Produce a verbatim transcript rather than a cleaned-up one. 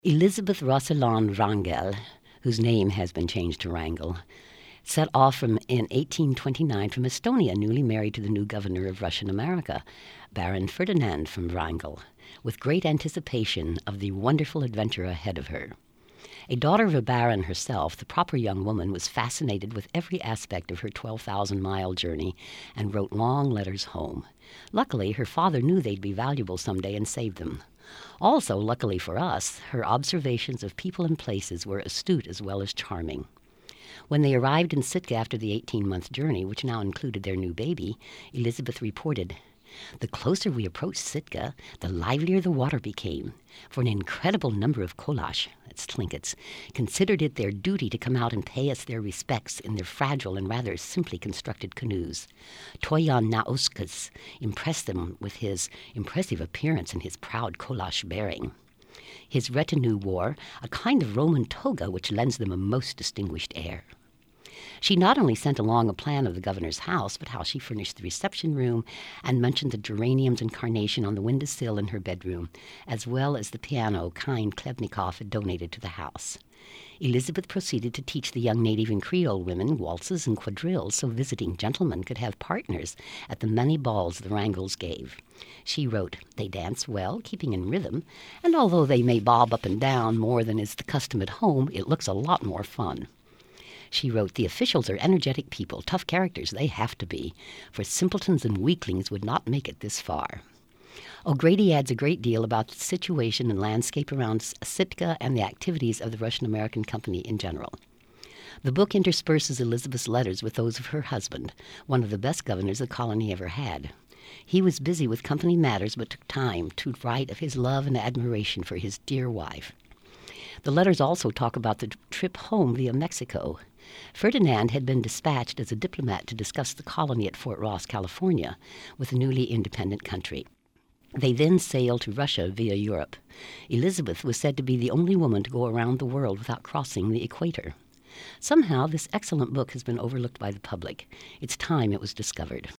Elizabeth Rosalind Wrangel, whose name has been changed to Wrangel, set off from in eighteen twenty-nine from Estonia, newly married to the new governor of Russian America, Baron Ferdinand von Wrangel, with great anticipation of the wonderful adventure ahead of her. A daughter of a baron herself, the proper young woman was fascinated with every aspect of her twelve thousand mile journey and wrote long letters home. Luckily, her father knew they'd be valuable someday and saved them. Also, luckily for us, her observations of people and places were astute as well as charming. When they arrived in Sitka after the eighteen-month journey, which now included their new baby, Elizabeth reported, "The closer we approached Sitka, the livelier the water became, for an incredible number of Kolash, that's Tlinkets, considered it their duty to come out and pay us their respects in their fragile and rather simply constructed canoes. Toyan Nauskas impressed them with his impressive appearance and his proud Kolash bearing. His retinue wore a kind of Roman toga which lends them a most distinguished air." She not only sent along a plan of the governor's house, but how she furnished the reception room and mentioned the geraniums and carnation on the windowsill in her bedroom, as well as the piano kind Klebnikov had donated to the house. Elizabeth proceeded to teach the young native and Creole women waltzes and quadrilles so visiting gentlemen could have partners at the many balls the Wrangels gave. She wrote, "They dance well, keeping in rhythm, and although they may bob up and down more than is the custom at home, it looks a lot more fun." She wrote, "The officials are energetic people, tough characters they have to be, for simpletons and weaklings would not make it this far." O'Grady adds a great deal about the situation and landscape around Sitka and the activities of the Russian-American Company in general. The book intersperses Elizabeth's letters with those of her husband, one of the best governors the colony ever had. He was busy with company matters but took time to write of his love and admiration for his dear wife. The letters also talk about the trip home via Mexico. Ferdinand had been dispatched as a diplomat to discuss the colony at Fort Ross, California, with the newly independent country. They then sailed to Russia via Europe. Elizabeth was said to be the only woman to go around the world without crossing the equator. Somehow, this excellent book has been overlooked by the public. It's time it was discovered.